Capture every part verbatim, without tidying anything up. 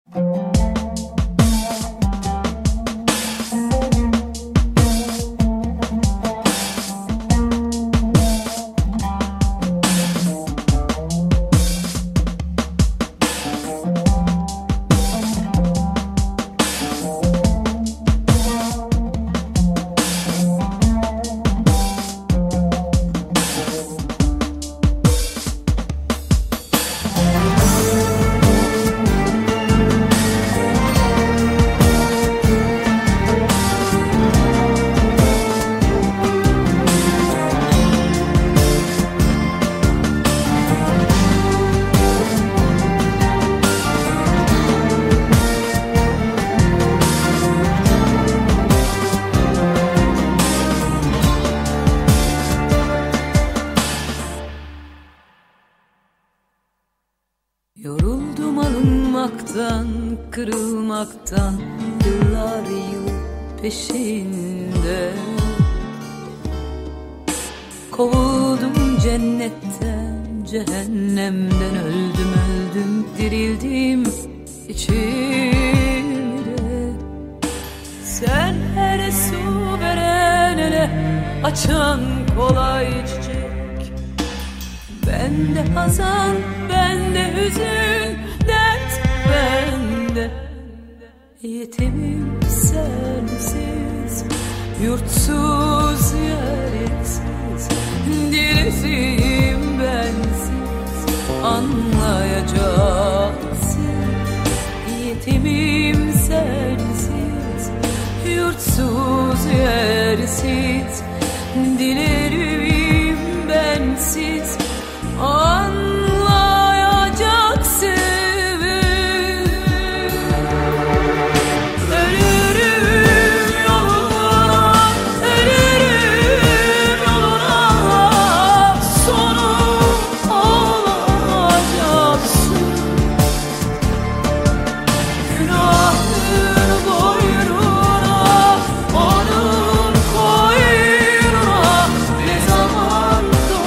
Yoruldum alınmaktan, kırılmaktan, yıllar yıl peşinde. Kovuldum cennetten, cehennemden, öldüm öldüm dirildim içimde. Sen her su veren ele açan kolay çiçek. Bende hazan, bende hüzün, dert bende. Yetimim sensiz, yurtsuz yersiz, dilsizim bensiz, anlayacaksın. Yetimim sensiz, yurtsuz yersiz, dilerim bensiz, anlayacaksın. Ölürüm yoluna, ölürüm yoluna, sonum olacaksın. Günahın boynuna, onun koynuna ne zaman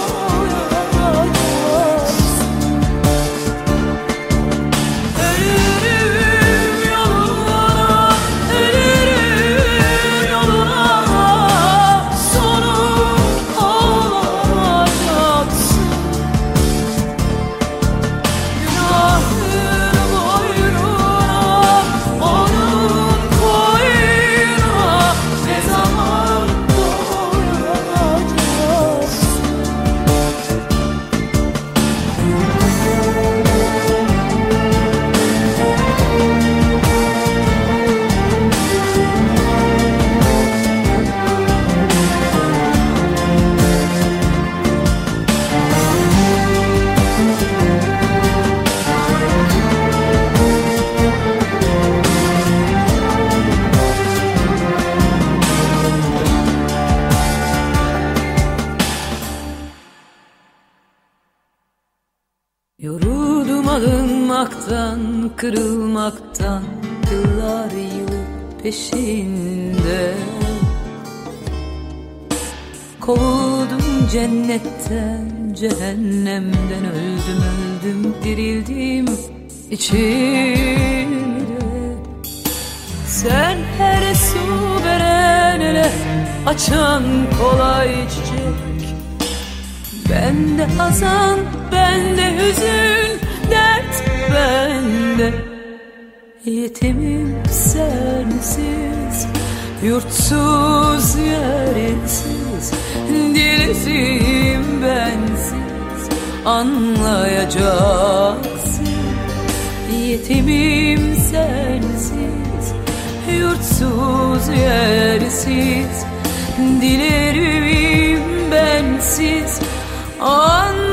Yoruldum alınmaktan, kırılmaktan, yıllar yılı peşinde. Kovuldum cennetten, cehennemden, öldüm öldüm dirildim içimde. Sen her su veren ele açan kolay çiçek. Bende hazan, bende hüzün, dert bende. Yetimim sensiz, yurtsuz yersiz, dilsizim bensiz, anlayacaksın. Yetimim sensiz, yurtsuz yersiz, dilerim bensiz, anlayacaksın.